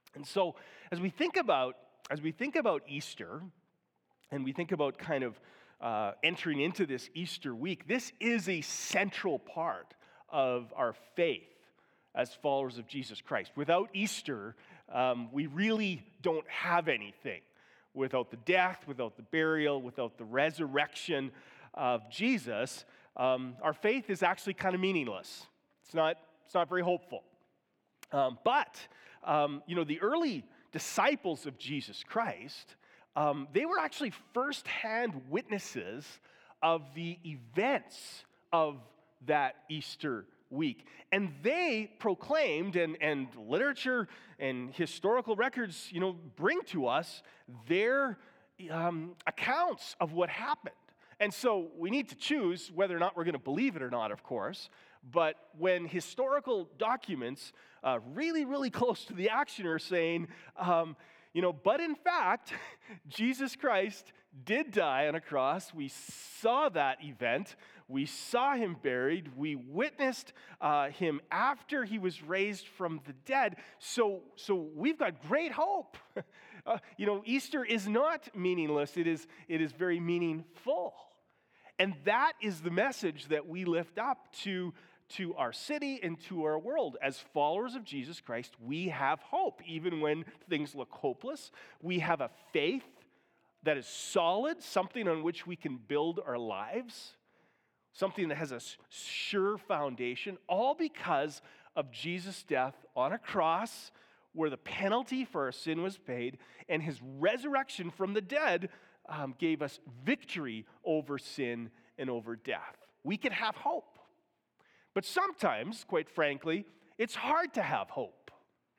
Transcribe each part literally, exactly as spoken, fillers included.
And so as we think about as we think about Easter, and we think about kind of uh, entering into this Easter week, this is a central part of our faith as followers of Jesus Christ. Without Easter, um, we really don't have anything. Without the death, without the burial, without the resurrection of Jesus, um, our faith is actually kind of meaningless. It's not, it's not very hopeful. Um, but, um, you know, the early disciples of Jesus Christ, um, they were actually firsthand witnesses of the events of that Easter week. And they proclaimed, and, and literature and historical records, you know, bring to us their um, accounts of what happened. And so we need to choose whether or not we're going to believe it or not, of course. But when historical documents uh, really, really close to the action are saying, um, you know, but in fact, Jesus Christ did die on a cross. We saw that event. We saw him buried. We witnessed uh, him after he was raised from the dead. So, so we've got great hope. uh, you know, Easter is not meaningless. It is, it is very meaningful. And that is the message that we lift up to, to our city and to our world. As followers of Jesus Christ, we have hope. Even when things look hopeless, we have a faith that is solid, something on which we can build our lives, something that has a sure foundation, all because of Jesus' death on a cross where the penalty for our sin was paid, and his resurrection from the dead um, gave us victory over sin and over death. We can have hope. But sometimes, quite frankly, it's hard to have hope.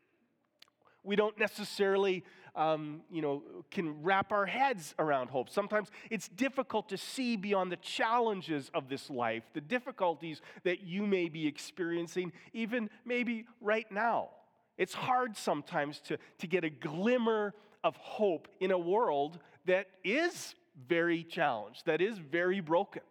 We don't necessarily, um, you know, can wrap our heads around hope. Sometimes it's difficult to see beyond the challenges of this life, the difficulties that you may be experiencing, even maybe right now. It's hard sometimes to, to get a glimmer of hope in a world that is very challenged, that is very broken.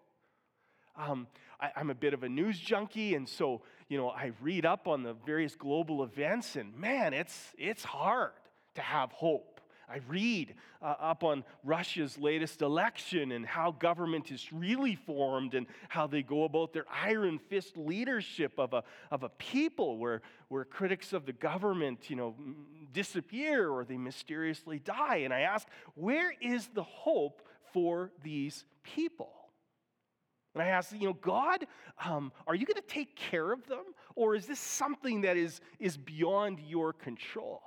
Um, I, I'm a bit of a news junkie, and so, you know, I read up on the various global events, and man, it's it's hard to have hope. I read uh, up on Russia's latest election and how government is really formed and how they go about their iron fist leadership of a of a people where where critics of the government, you know, disappear or they mysteriously die. And I ask, where is the hope for these people? And I ask, you know, God, um, are you going to take care of them? Or is this something that is, is beyond your control?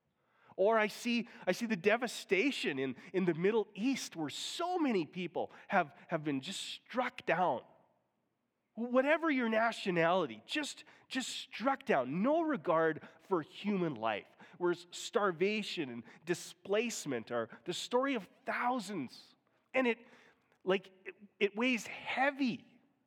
Or I see, I see the devastation in, in the Middle East where so many people have, have been just struck down. Whatever your nationality, just, just struck down. No regard for human life. Whereas starvation and displacement are the story of thousands. And it Like, it, it weighs heavy.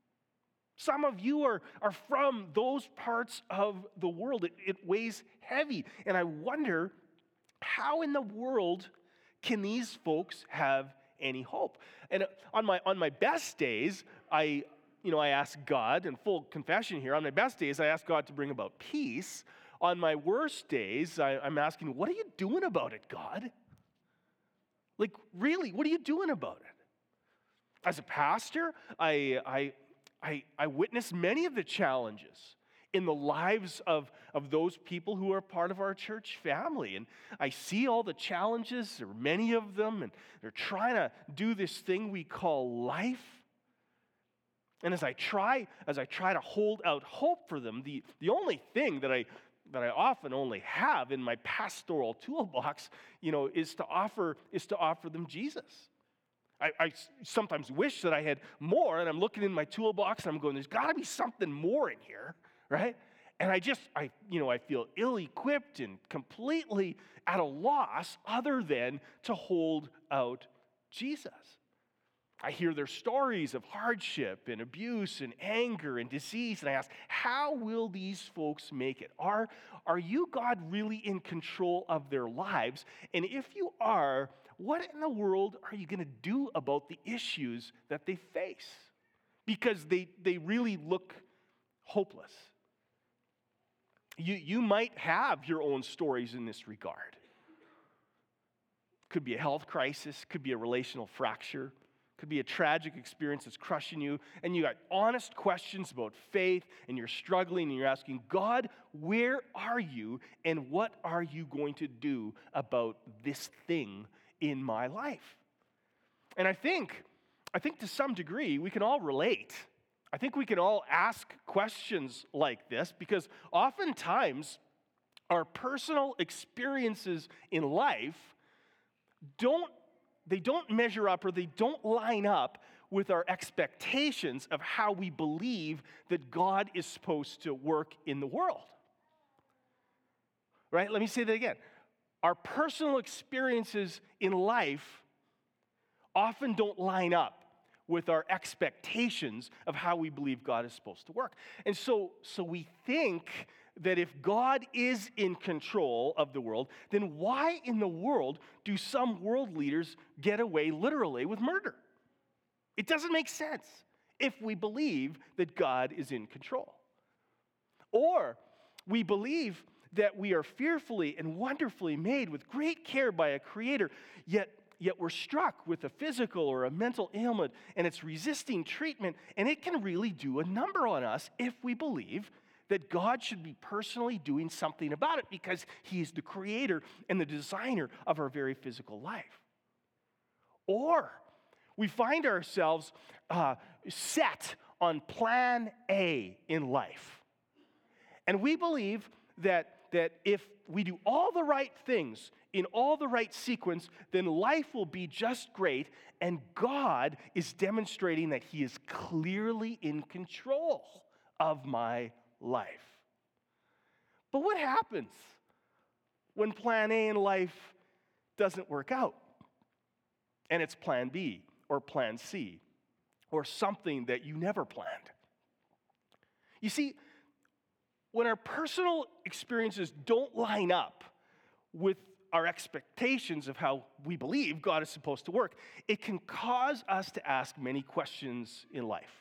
Some of you are, are from those parts of the world. It, it weighs heavy. And I wonder, how in the world can these folks have any hope? And on my on my best days, I, you know, I ask God, and full confession here, on my best days, I ask God to bring about peace. On my worst days, I, I'm asking, what are you doing about it, God? Like, really, what are you doing about it? As a pastor, I, I, I, I witness many of the challenges in the lives of, of those people who are part of our church family. And I see all the challenges, there are many of them, and they're trying to do this thing we call life. And as I try, as I try to hold out hope for them, the, the only thing that I that I often only have in my pastoral toolbox, you know, is to offer, is to offer them Jesus. I, I sometimes wish that I had more, and I'm looking in my toolbox, and I'm going, there's got to be something more in here, right? And I just, I, you know, I feel ill-equipped and completely at a loss other than to hold out Jesus. I hear their stories of hardship and abuse and anger and disease, and I ask, how will these folks make it? Are, are you, God, really in control of their lives? And if you are, what in the world are you going to do about the issues that they face? Because they, they really look hopeless. You, you might have your own stories in this regard. Could be a health crisis, could be a relational fracture, could be a tragic experience that's crushing you, and you got honest questions about faith, and you're struggling, and you're asking, God, where are you, and what are you going to do about this thing in my life? And I think, I think to some degree, we can all relate. I think we can all ask questions like this, because oftentimes our personal experiences in life don't They don't measure up, or they don't line up with our expectations of how we believe that God is supposed to work in the world. Right? Let me say that again. Our personal experiences in life often don't line up with our expectations of how we believe God is supposed to work. And so, so we think that if God is in control of the world, then why in the world do some world leaders get away literally with murder? It doesn't make sense if we believe that God is in control. Or we believe that we are fearfully and wonderfully made with great care by a creator, yet Yet we're struck with a physical or a mental ailment, and it's resisting treatment, and it can really do a number on us if we believe that God should be personally doing something about it because he is the creator and the designer of our very physical life. Or we find ourselves uh, set on plan A in life, and we believe that, that if we do all the right things in all the right sequence, then life will be just great, and God is demonstrating that he is clearly in control of my life. But what happens when plan A in life doesn't work out, and it's plan B or plan C or something that you never planned? You see, when our personal experiences don't line up with our expectations of how we believe God is supposed to work, it can cause us to ask many questions in life.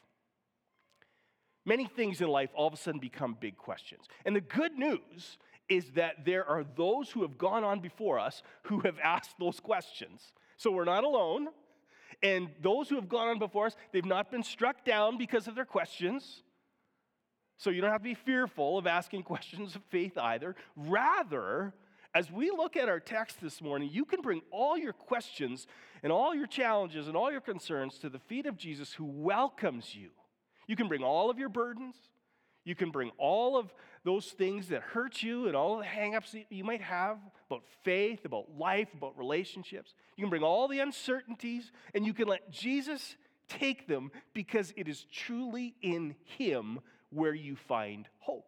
Many things in life all of a sudden become big questions. And the good news is that there are those who have gone on before us who have asked those questions. So we're not alone. And those who have gone on before us, they've not been struck down because of their questions. So you don't have to be fearful of asking questions of faith either. Rather, as we look at our text this morning, you can bring all your questions and all your challenges and all your concerns to the feet of Jesus, who welcomes you. You can bring all of your burdens. You can bring all of those things that hurt you and all the hang-ups that you might have about faith, about life, about relationships. You can bring all the uncertainties, and you can let Jesus take them, because it is truly in him where you find hope.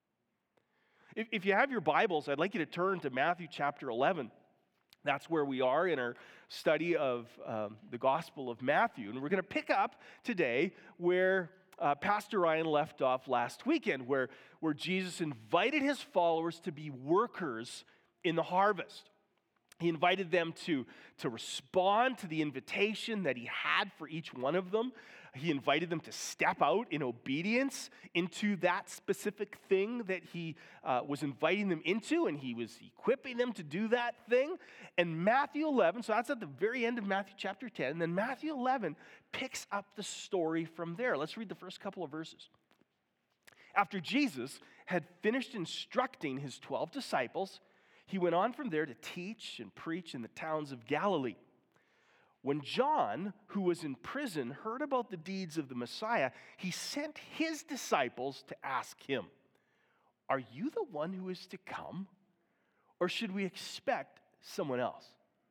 If, if you have your Bibles, I'd like you to turn to Matthew chapter eleven. That's where we are in our study of um, the Gospel of Matthew. And we're going to pick up today where uh, Pastor Ryan left off last weekend, where, where Jesus invited his followers to be workers in the harvest. He invited them to, to respond to the invitation that he had for each one of them. He invited them to step out in obedience into that specific thing that he uh, was inviting them into, and he was equipping them to do that thing. And Matthew eleven, so that's at the very end of Matthew chapter ten, and then Matthew eleven picks up the story from there. Let's read the first couple of verses. After Jesus had finished instructing his twelve disciples, he went on from there to teach and preach in the towns of Galilee. When John, who was in prison, heard about the deeds of the Messiah, he sent his disciples to ask him, "Are you the one who is to come, or should we expect someone else?"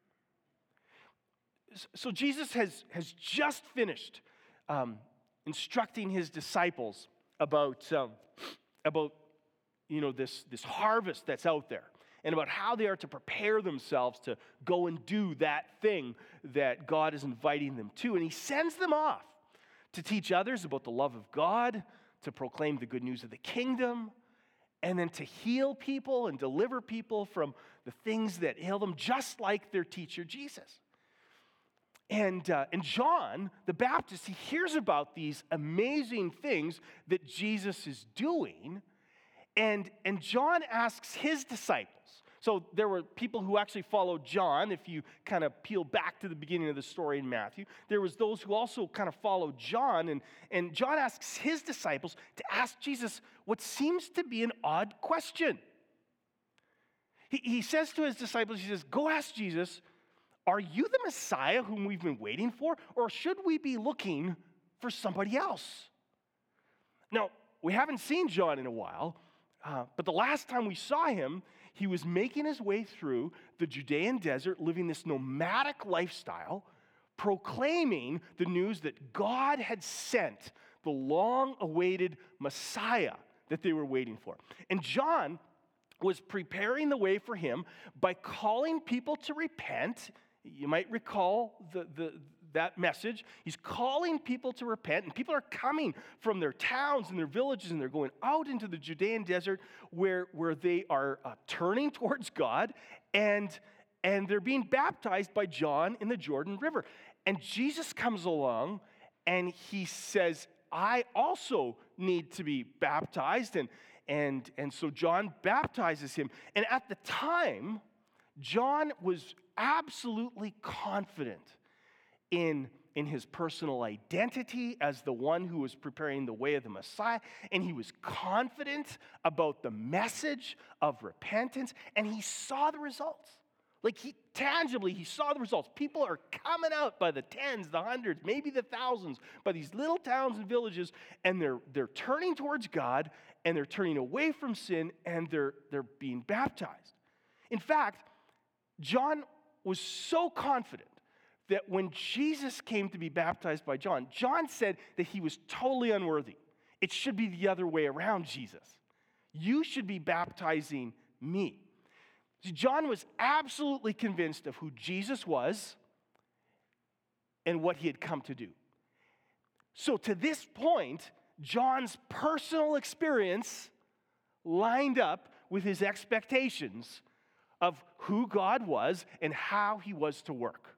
So Jesus has, has just finished um, instructing his disciples about, um, about you know, this, this harvest that's out there, and about how they are to prepare themselves to go and do that thing that God is inviting them to. And he sends them off to teach others about the love of God, to proclaim the good news of the kingdom, and then to heal people and deliver people from the things that ail them, just like their teacher Jesus. And, uh, and John, the Baptist, he hears about these amazing things that Jesus is doing, And, and John asks his disciples. So there were people who actually followed John. If you kind of peel back to the beginning of the story in Matthew, there was those who also kind of followed John. And, and John asks his disciples to ask Jesus what seems to be an odd question. He, he says to his disciples, he says, go ask Jesus, are you the Messiah whom we've been waiting for? Or should we be looking for somebody else? Now, we haven't seen John in a while, uh, but the last time we saw him, he was making his way through the Judean desert, living this nomadic lifestyle, proclaiming the news that God had sent the long-awaited Messiah that they were waiting for. And John was preparing the way for him by calling people to repent. You might recall the, the, that message. He's calling people to repent, and people are coming from their towns and their villages, and they're going out into the Judean desert where, where they are uh, turning towards God, and, and they're being baptized by John in the Jordan River. And Jesus comes along, and he says, I also need to be baptized, and, and, and so John baptizes him. And at the time, John was absolutely confident in, in his personal identity as the one who was preparing the way of the Messiah, and he was confident about the message of repentance, and he saw the results. Like, he tangibly, he saw the results. People are coming out by the tens, the hundreds, maybe the thousands, by these little towns and villages, and they're, they're turning towards God, and they're turning away from sin, and they're, they're being baptized. In fact, John was so confident that when Jesus came to be baptized by John, John said that he was totally unworthy. It should be the other way around, Jesus. You should be baptizing me. See, John was absolutely convinced of who Jesus was and what he had come to do. So to this point, John's personal experience lined up with his expectations of who God was and how he was to work.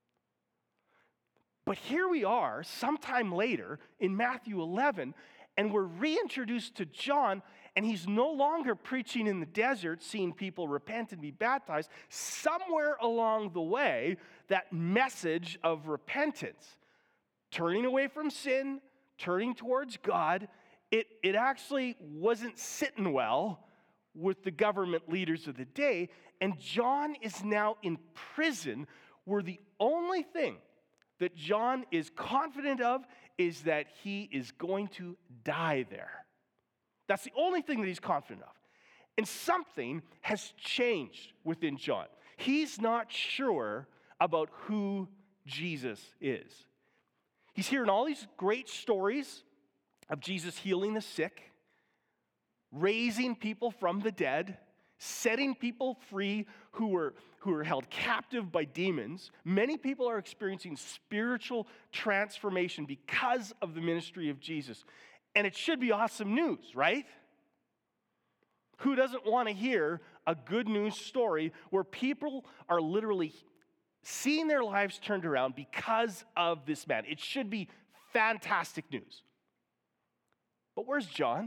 But here we are, sometime later, in Matthew eleven, and we're reintroduced to John, and he's no longer preaching in the desert, seeing people repent and be baptized. Somewhere along the way, that message of repentance, turning away from sin, turning towards God, it, it actually wasn't sitting well with the government leaders of the day, and John is now in prison, where the only thing that John is confident of is that he is going to die there. That's the only thing that he's confident of. And something has changed within John. He's not sure about who Jesus is. He's hearing all these great stories of Jesus healing the sick, raising people from the dead, setting people free who were, who were held captive by demons. Many people are experiencing spiritual transformation because of the ministry of Jesus. And it should be awesome news, right? Who doesn't want to hear a good news story where people are literally seeing their lives turned around because of this man? It should be fantastic news. But where's John?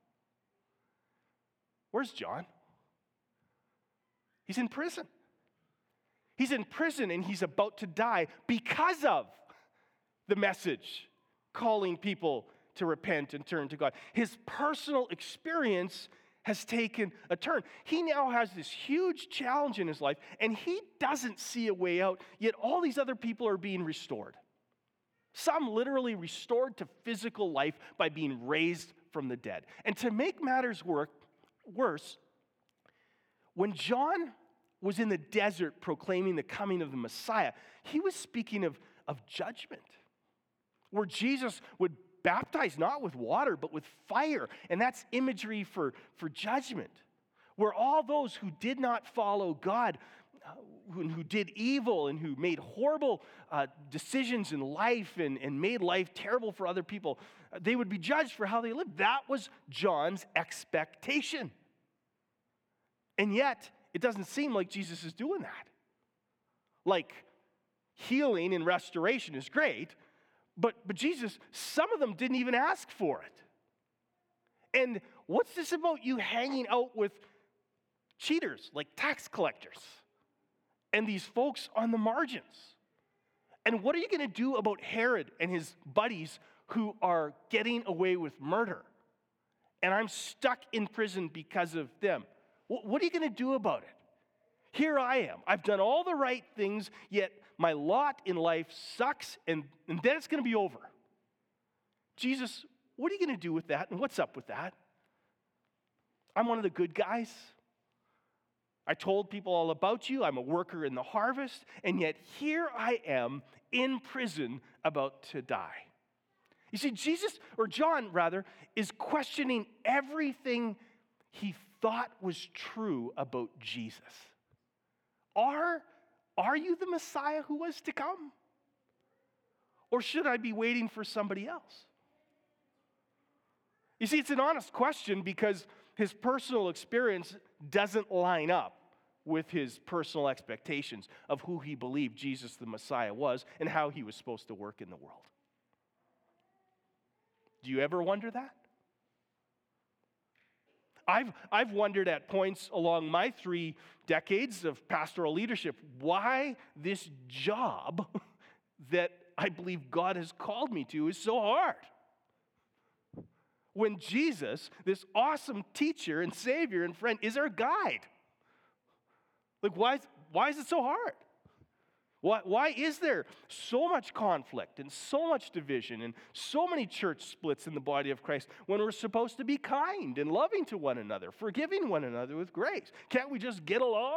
Where's John? He's in prison. He's in prison and he's about to die because of the message calling people to repent and turn to God. His personal experience has taken a turn. He now has this huge challenge in his life, and he doesn't see a way out, yet all these other people are being restored. Some literally restored to physical life by being raised from the dead. And to make matters work, worse, when John was in the desert proclaiming the coming of the Messiah, he was speaking of, of judgment, where Jesus would baptize not with water, but with fire. And that's imagery for, for judgment, where all those who did not follow God, uh, who, who did evil and who made horrible uh, decisions in life and, and made life terrible for other people, uh, they would be judged for how they lived. That was John's expectation. And yet, it doesn't seem like Jesus is doing that. Like, healing and restoration is great, but, but Jesus, some of them didn't even ask for it. And what's this about you hanging out with cheaters like tax collectors and these folks on the margins? And what are you going to do about Herod and his buddies who are getting away with murder? And I'm stuck in prison because of them. What are you going to do about it? Here I am. I've done all the right things, yet my lot in life sucks, and, and then it's going to be over. Jesus, what are you going to do with that, and what's up with that? I'm one of the good guys. I told people all about you. I'm a worker in the harvest, and yet here I am in prison about to die. You see, Jesus, or John rather, is questioning everything he thought was true about Jesus. Are, are you the Messiah who was to come? Or should I be waiting for somebody else? You see, it's an honest question because his personal experience doesn't line up with his personal expectations of who he believed Jesus the Messiah was and how he was supposed to work in the world. Do you ever wonder that? I've, I've wondered at points along my three decades of pastoral leadership why this job that I believe God has called me to is so hard. When Jesus, this awesome teacher and Savior and friend, is our guide. Like, why, why is it so hard? Why, why is there so much conflict and so much division and so many church splits in the body of Christ when we're supposed to be kind and loving to one another, forgiving one another with grace? Can't we just get along?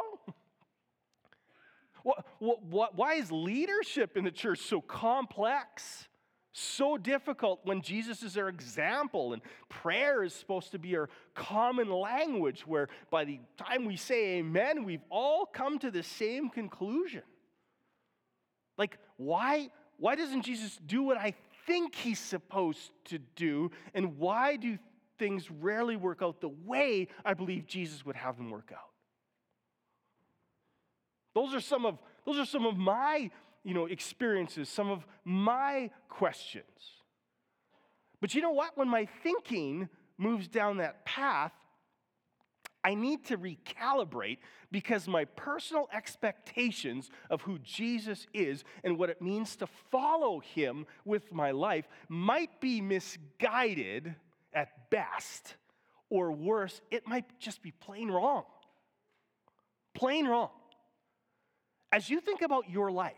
What, what, why is leadership in the church so complex, so difficult when Jesus is our example and prayer is supposed to be our common language where by the time we say amen, we've all come to the same conclusion? Like, why, why doesn't Jesus do what I think he's supposed to do? And why do things rarely work out the way I believe Jesus would have them work out? Those are some of, those are some of my, you know, experiences, some of my questions. But you know what? When my thinking moves down that path, I need to recalibrate because my personal expectations of who Jesus is and what it means to follow him with my life might be misguided at best, or worse, it might just be plain wrong. Plain wrong. As you think about your life,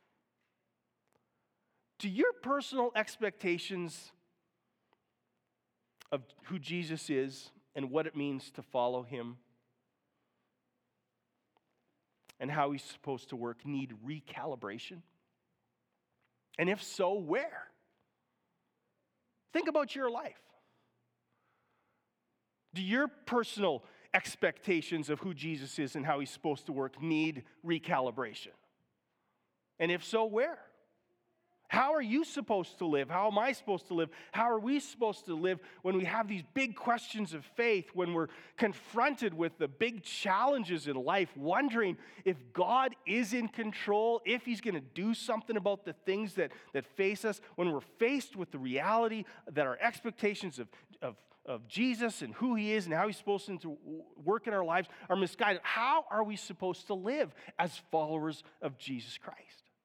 do your personal expectations of who Jesus is and what it means to follow him and how he's supposed to work need recalibration? And if so, where? Think about your life. Do your personal expectations of who Jesus is and how he's supposed to work need recalibration? And if so, where? How are you supposed to live? How am I supposed to live? How are we supposed to live when we have these big questions of faith, when we're confronted with the big challenges in life, wondering if God is in control, if he's going to do something about the things that, that face us, when we're faced with the reality that our expectations of, of, of Jesus and who he is and how he's supposed to work in our lives are misguided? How are we supposed to live as followers of Jesus Christ?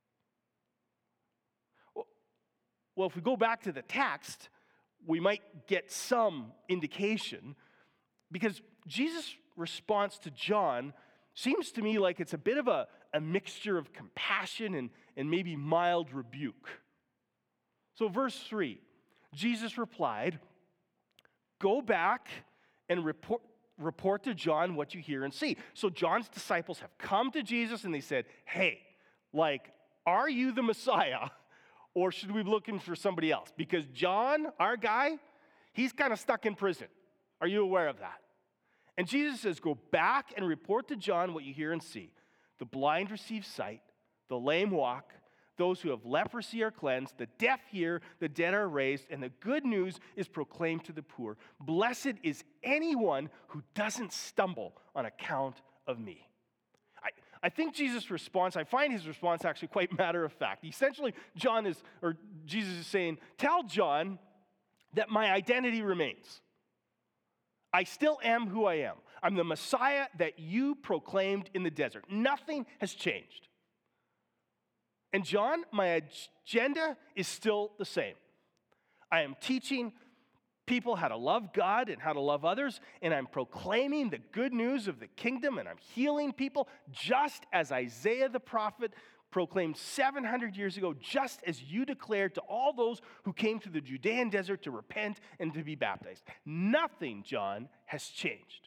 Well, if we go back to the text, we might get some indication because Jesus' response to John seems to me like it's a bit of a, a mixture of compassion and, and maybe mild rebuke. So verse three, Jesus replied, "Go back and report, report to John what you hear and see." So John's disciples have come to Jesus and they said, "Hey, like, are you the Messiah? Or should we be looking for somebody else? Because John, our guy, he's kind of stuck in prison. Are you aware of that?" And Jesus says, "Go back and report to John what you hear and see. The blind receive sight, the lame walk, those who have leprosy are cleansed, the deaf hear, the dead are raised, and the good news is proclaimed to the poor. Blessed is anyone who doesn't stumble on account of me." I think Jesus' response, I find his response actually quite matter of fact. Essentially, John is, or Jesus is saying, tell John that my identity remains. I still am who I am. I'm the Messiah that you proclaimed in the desert. Nothing has changed. And John, my agenda is still the same. I am teaching people how to love God and how to love others, and I'm proclaiming the good news of the kingdom, and I'm healing people just as Isaiah the prophet proclaimed seven hundred years ago, just as you declared to all those who came to the Judean desert to repent and to be baptized. Nothing, John, has changed.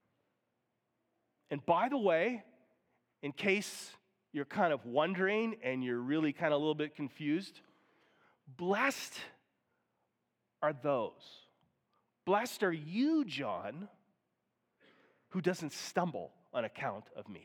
And by the way, in case you're kind of wondering and you're really kind of a little bit confused, blessed are those, blessed are you, John, who doesn't stumble on account of me.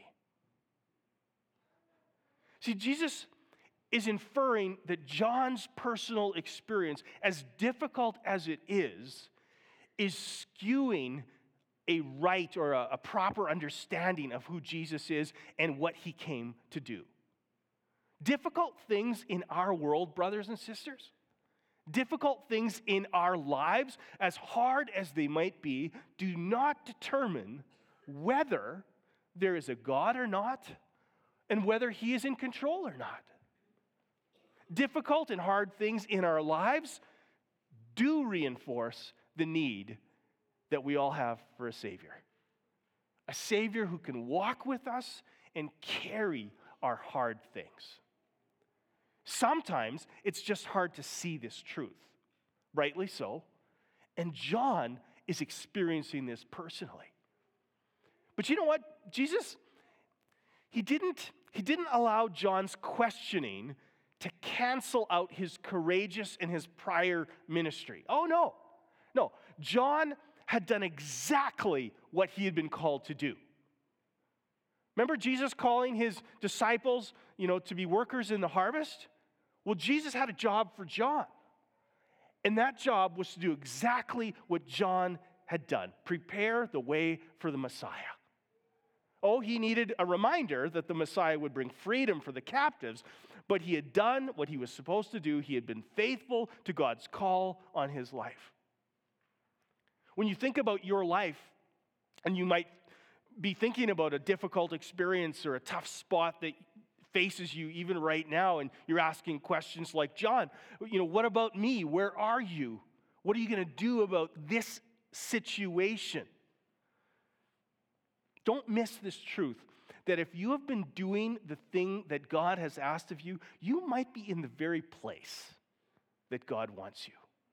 See, Jesus is inferring that John's personal experience, as difficult as it is, is skewing a right or a, a proper understanding of who Jesus is and what he came to do. Difficult things in our world, brothers and sisters, difficult things in our lives, as hard as they might be, do not determine whether there is a God or not, and whether he is in control or not. Difficult and hard things in our lives do reinforce the need that we all have for a Savior. A Savior who can walk with us and carry our hard things. Sometimes it's just hard to see this truth, rightly so, and John is experiencing this personally. But you know what? Jesus, he didn't, he didn't allow John's questioning to cancel out his courageous and his prior ministry. Oh, no. No. John had done exactly what he had been called to do. Remember Jesus calling his disciples, you know, to be workers in the harvest? Well, Jesus had a job for John. And that job was to do exactly what John had done, prepare the way for the Messiah. Oh, he needed a reminder that the Messiah would bring freedom for the captives, but he had done what he was supposed to do. He had been faithful to God's call on his life. When you think about your life, and you might be thinking about a difficult experience or a tough spot that faces you even right now, and you're asking questions like, John, you know, what about me? Where are you? What are you going to do about this situation? Don't miss this truth, that if you have been doing the thing that God has asked of you, you might be in the very place that God wants you.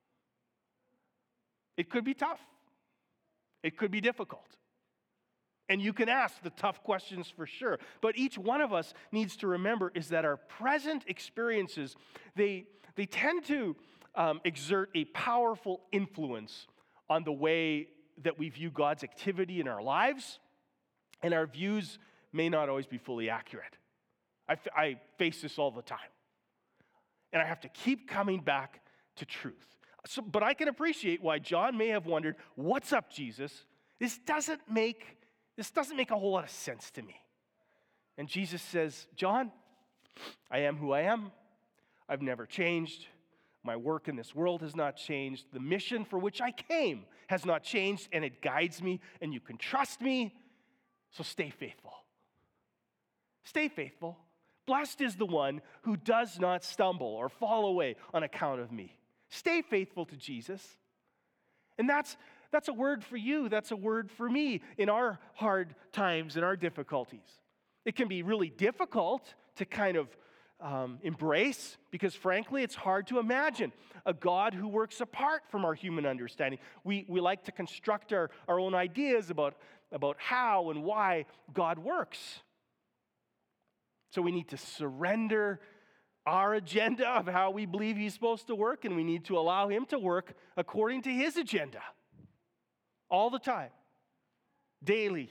It could be tough. It could be difficult. And you can ask the tough questions for sure. But each one of us needs to remember is that our present experiences, they, they tend to um, exert a powerful influence on the way that we view God's activity in our lives, and our views may not always be fully accurate. I, f- I face this all the time. And I have to keep coming back to truth. So, but I can appreciate why John may have wondered, what's up, Jesus? This doesn't make, this doesn't make a whole lot of sense to me. And Jesus says, John, I am who I am. I've never changed. My work in this world has not changed. The mission for which I came has not changed, and it guides me, and you can trust me. So stay faithful. Stay faithful. Blessed is the one who does not stumble or fall away on account of me. Stay faithful to Jesus. And that's, that's a word for you. That's a word for me in our hard times, in our difficulties. It can be really difficult to kind of um, embrace because, frankly, it's hard to imagine a God who works apart from our human understanding. We, we like to construct our, our own ideas about, about how and why God works. So we need to surrender our agenda of how we believe he's supposed to work, and we need to allow him to work according to his agenda all the time, daily.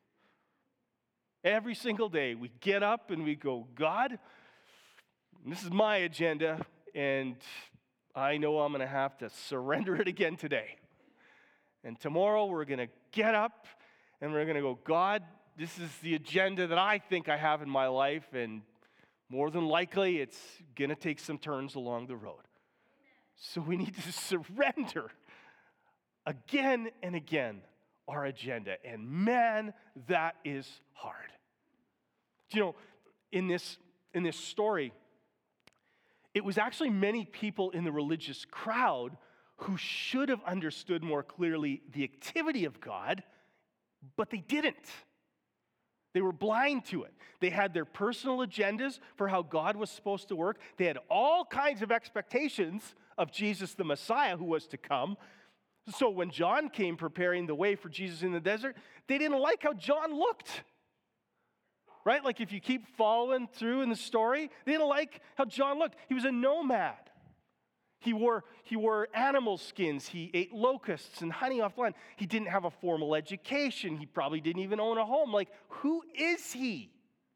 Every single day we get up and we go, God, this is my agenda, and I know I'm going to have to surrender it again today. And tomorrow we're going to get up and we're going to go, God, this is the agenda that I think I have in my life, and more than likely, it's going to take some turns along the road. So we need to surrender again and again our agenda. And man, that is hard. You know, in this, in this story, it was actually many people in the religious crowd who should have understood more clearly the activity of God, but they didn't. They were blind to it. They had their personal agendas for how God was supposed to work. They had all kinds of expectations of Jesus the Messiah who was to come. So when John came preparing the way for Jesus in the desert, they didn't like how John looked. Right? Like if you keep following through in the story, they didn't like how John looked. He was a nomad. He wore, he wore animal skins. He ate locusts and honey off the land. He didn't have a formal education. He probably didn't even own a home. Like, who is he?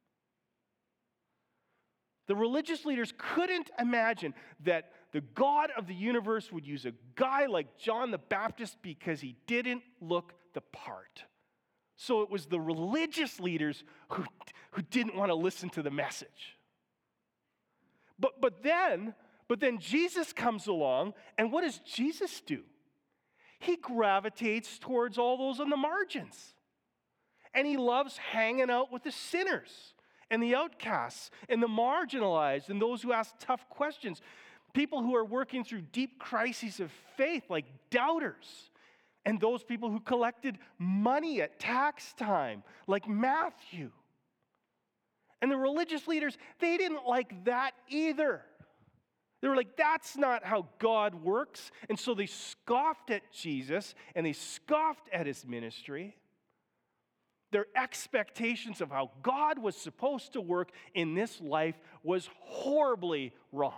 The religious leaders couldn't imagine that the God of the universe would use a guy like John the Baptist because he didn't look the part. So it was the religious leaders who, who didn't want to listen to the message. But, but then, but then Jesus comes along, and what does Jesus do? He gravitates towards all those on the margins. And he loves hanging out with the sinners and the outcasts and the marginalized and those who ask tough questions. People who are working through deep crises of faith, like doubters. And those people who collected money at tax time, like Matthew. And the religious leaders, they didn't like that either. They were like, that's not how God works. And so they scoffed at Jesus and they scoffed at his ministry. Their expectations of how God was supposed to work in this life was horribly wrong.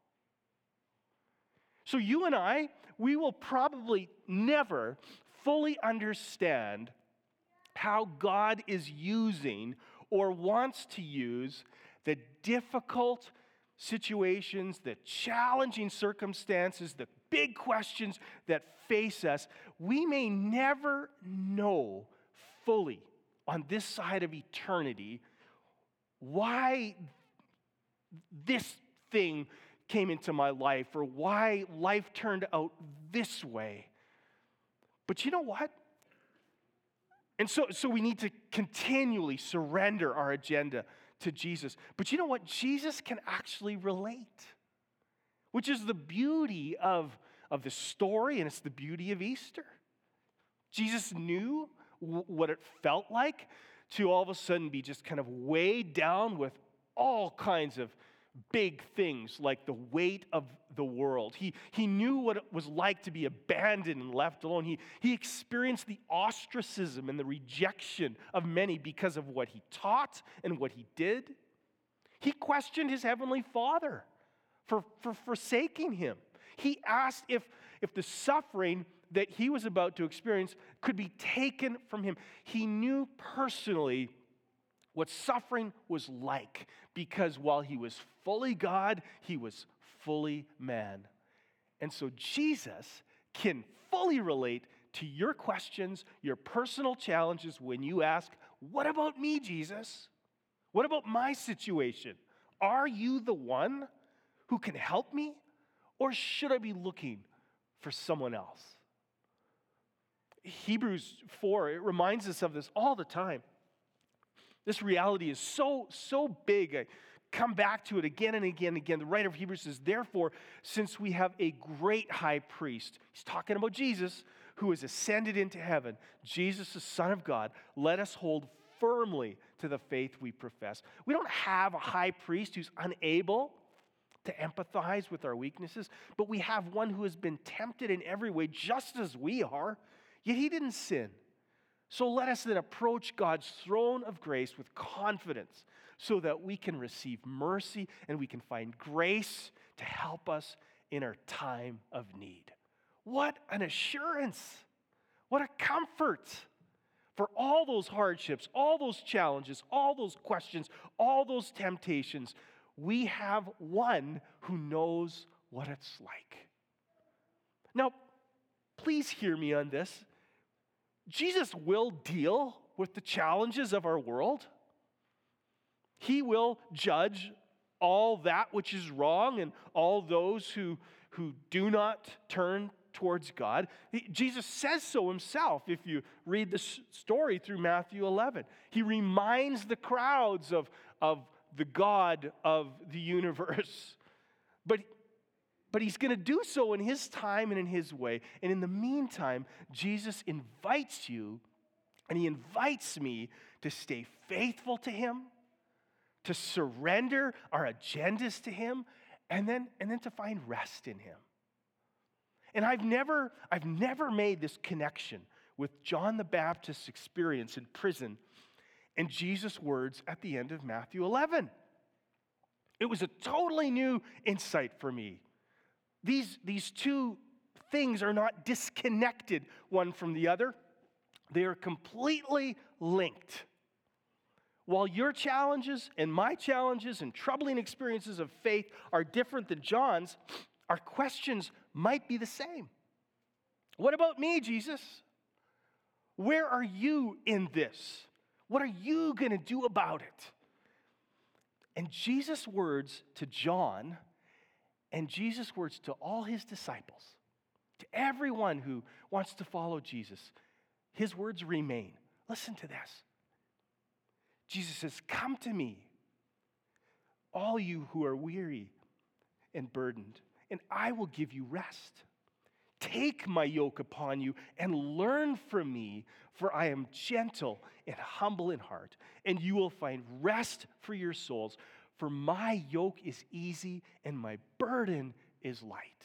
So you and I, we will probably never fully understand how God is using or wants to use the difficult situations, the challenging circumstances, the big questions that face us. We may never know fully on this side of eternity why this thing came into my life or why life turned out this way. But you know what? And so, so we need to continually surrender our agenda to Jesus. But you know what? Jesus can actually relate, which is the beauty of, of the story, and it's the beauty of Easter. Jesus knew w- what it felt like to all of a sudden be just kind of weighed down with all kinds of big things like the weight of the world. He, he knew what it was like to be abandoned and left alone. He, he experienced the ostracism and the rejection of many because of what he taught and what he did. He questioned his heavenly Father for, for forsaking him. He asked if, if the suffering that he was about to experience could be taken from him. He knew personally what suffering was like, because while he was fully God, he was fully man. And so Jesus can fully relate to your questions, your personal challenges when you ask, what about me, Jesus? What about my situation? Are you the one who can help me? Or should I be looking for someone else? Hebrews four, it reminds us of this all the time. This reality is so, so big. I come back to it again and again and again. The writer of Hebrews says, therefore, since we have a great high priest, he's talking about Jesus, who has ascended into heaven, Jesus, the Son of God, let us hold firmly to the faith we profess. We don't have a high priest who's unable to empathize with our weaknesses, but we have one who has been tempted in every way, just as we are, yet he didn't sin. So let us then approach God's throne of grace with confidence so that we can receive mercy and we can find grace to help us in our time of need. What an assurance! What a comfort for all those hardships, all those challenges, all those questions, all those temptations. We have one who knows what it's like. Now, please hear me on this. Jesus will deal with the challenges of our world. He will judge all that which is wrong and all those who, who do not turn towards God. He, Jesus says so himself if you read the story through Matthew eleven. He reminds the crowds of, of the God of the universe. But, but he's going to do so in his time and in his way. And in the meantime, Jesus invites you, and he invites me to stay faithful to him, to surrender our agendas to him, and then, and then to find rest in him. And I've never, I've never made this connection with John the Baptist's experience in prison and Jesus' words at the end of Matthew eleven. It was a totally new insight for me. These, these two things are not disconnected one from the other. They are completely linked. While your challenges and my challenges and troubling experiences of faith are different than John's, our questions might be the same. What about me, Jesus? Where are you in this? What are you going to do about it? And Jesus' words to John and Jesus' words to all his disciples, to everyone who wants to follow Jesus, his words remain. Listen to this. Jesus says, "Come to me, all you who are weary and burdened, and I will give you rest. Take my yoke upon you and learn from me, for I am gentle and humble in heart, and you will find rest for your souls. For my yoke is easy and my burden is light."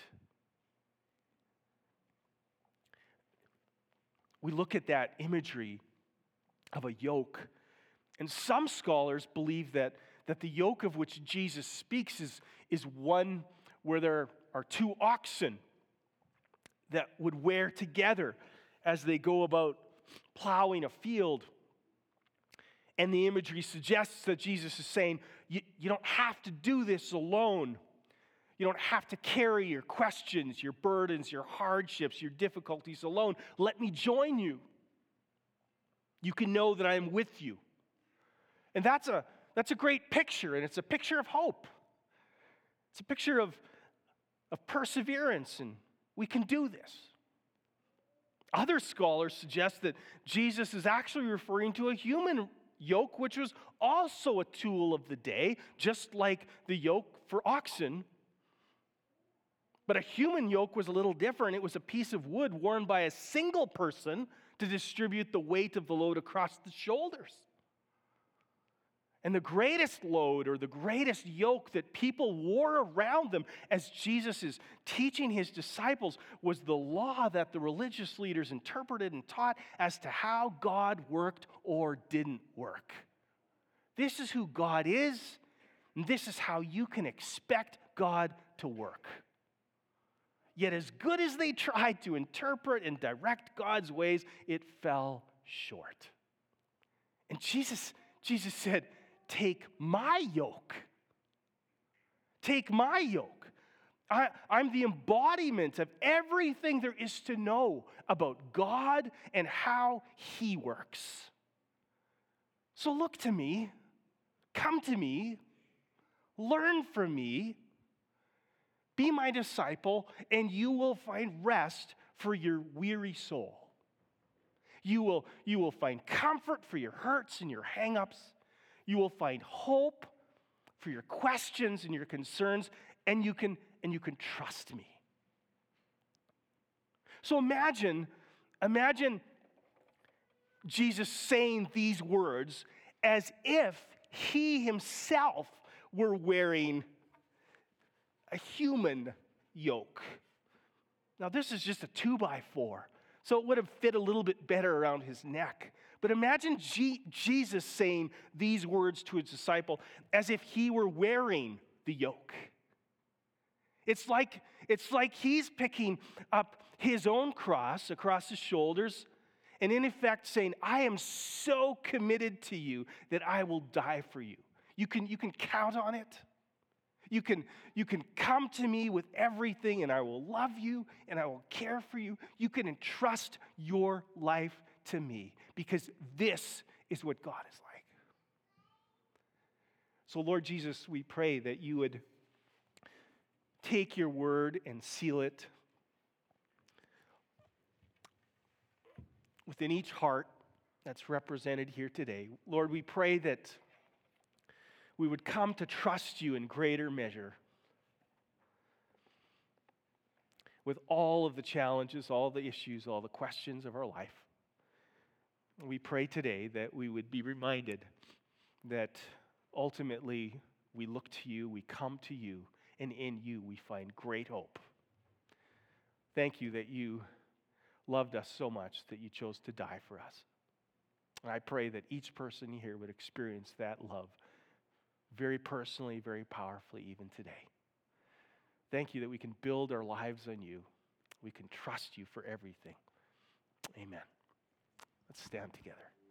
We look at that imagery of a yoke, and some scholars believe that, that the yoke of which Jesus speaks is, is one where there are two oxen that would wear together as they go about plowing a field. And the imagery suggests that Jesus is saying, you, you don't have to do this alone. You don't have to carry your questions, your burdens, your hardships, your difficulties alone. Let me join you. You can know that I am with you. And that's a, that's a great picture, and it's a picture of hope. It's a picture of, of perseverance, and we can do this. Other scholars suggest that Jesus is actually referring to a human yoke, which was also a tool of the day, just like the yoke for oxen. But a human yoke was a little different. It was a piece of wood worn by a single person to distribute the weight of the load across the shoulders. And the greatest load, or the greatest yoke that people wore around them as Jesus is teaching his disciples, was the law that the religious leaders interpreted and taught as to how God worked or didn't work. This is who God is, and this is how you can expect God to work. Yet as good as they tried to interpret and direct God's ways, it fell short. And Jesus, Jesus said, "Take my yoke. Take my yoke. I, I'm the embodiment of everything there is to know about God and how he works. So look to me, come to me, learn from me, be my disciple, and you will find rest for your weary soul. You will, you will find comfort for your hurts and your hang-ups. You will find hope for your questions and your concerns, and you can, and you can trust me." So imagine, imagine Jesus saying these words as if he himself were wearing a human yoke. Now, this is just a two by four, so it would have fit a little bit better around his neck. But imagine G- Jesus saying these words to his disciple as if he were wearing the yoke. It's like, it's like he's picking up his own cross across his shoulders and in effect saying, "I am so committed to you that I will die for you. You can, you can count on it. You can, you can come to me with everything, and I will love you, and I will care for you. You can entrust your life to me, because this is what God is like." So, Lord Jesus, we pray that you would take your word and seal it within each heart that's represented here today. Lord, we pray that we would come to trust you in greater measure with all of the challenges, all the issues, all the questions of our life. We pray today that we would be reminded that ultimately we look to you, we come to you, and in you we find great hope. Thank you that you loved us so much that you chose to die for us. And I pray that each person here would experience that love very personally, very powerfully, even today. Thank you that we can build our lives on you. We can trust you for everything. Amen. Let's stand together.